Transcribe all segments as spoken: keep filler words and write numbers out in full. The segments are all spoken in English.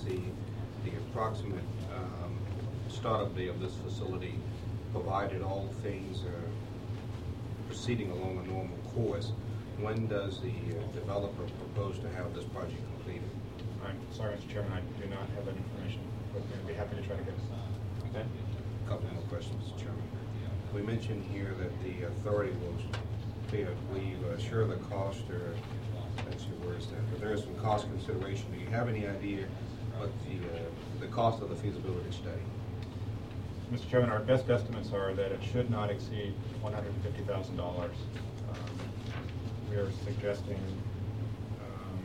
is the, the approximate um, startup day of this facility, provided all things are proceeding along a normal course? When does the uh, developer propose to have this project completed? I'm sorry, Mister Chairman, I do not have that information, but I'd be happy to try to get it. Okay. A couple more questions, Mister Chairman. We mentioned here that the authority will pay, I believe, uh, share the cost, or that's your words there, but there is some cost consideration. Do you have any idea what the uh, the cost of the feasibility study? Mister Chairman, our best estimates are that it should not exceed one hundred fifty thousand dollars. Um, we are suggesting um,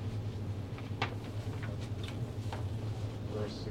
we're su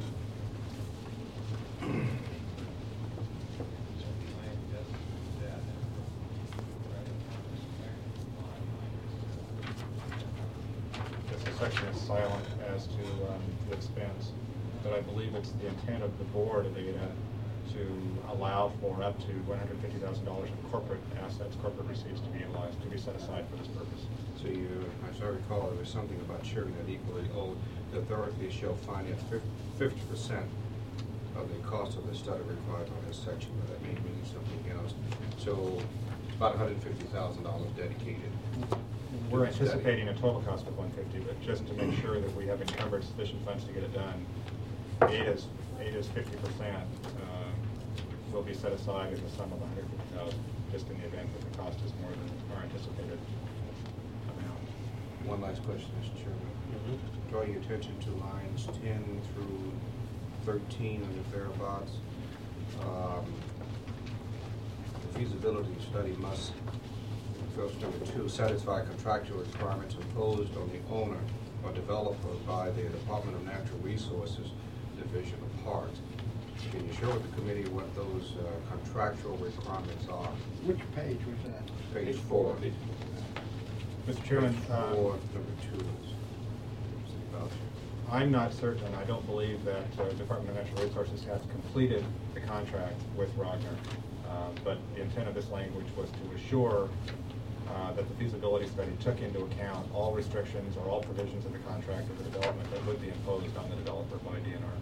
This section is silent as to um, the expense, but I believe it's the intent of the board of ADA to allow for up to one hundred fifty thousand dollars of corporate assets, corporate receipts to be utilized, to be set aside for this purpose. So you, as I recall, there was something about sharing that equally. Oh, the authority shall finance fifty percent of the cost of the study required on this section, but that may mean something else. So it's about one hundred fifty thousand dollars dedicated. We're anticipating a total cost of one hundred fifty, but just to make sure that we have encumbered sufficient funds to get it done, ADA's, ADA's fifty percent uh, will be set aside in the sum of one hundred fifty thousand dollars, just in the event that the cost is more than our anticipated amount. One last question, Mister Chairman. Mm-hmm. Drawing your attention to lines ten through thirteen on the thereabouts. Um, the feasibility study must, first number two, satisfy contractual requirements imposed on the owner or developer by the Department of Natural Resources Division of Parks. Can you share with the committee what those uh, contractual requirements are? Which page was that? Page four. Mister Chairman, Page uh, four, number two. City voucher. I'm not certain. I don't believe that uh, Department of Natural Resources has completed the contract with Rogner, uh, but the intent of this language was to assure uh, that the feasibility study took into account all restrictions or all provisions of the contract of the development that would be imposed on the developer by D N R.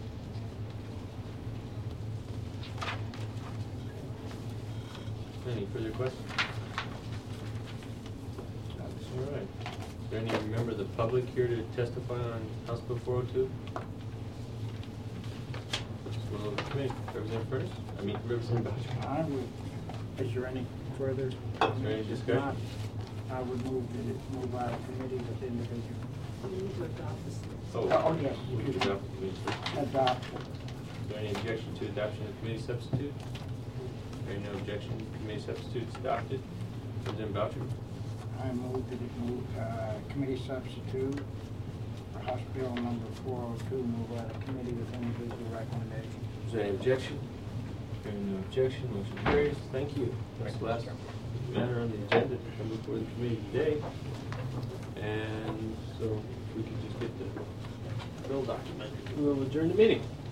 Any further questions? All right. Is there any member of the public here to testify on House Bill four oh two? Well, the committee, Representative Furnace? I mean, Representative Boucher. I would, is there any further? Is there any discussion? Not, I would move that it move out of committee with individual. Oh, Oh, yes. we can adopt the committee substitute. Adopt. Is there any objection to adoption of committee substitute? Hearing no objection, committee substitute is adopted. Representative Boucher? I move that it move, uh, committee substitute for House Bill number four oh two, move out of committee with individual recommendation. Is there any objection? Hearing no objection, motion carries. Thank you. That's the last matter on the agenda to come before the committee today. And so we can just get the bill document. We'll adjourn the meeting.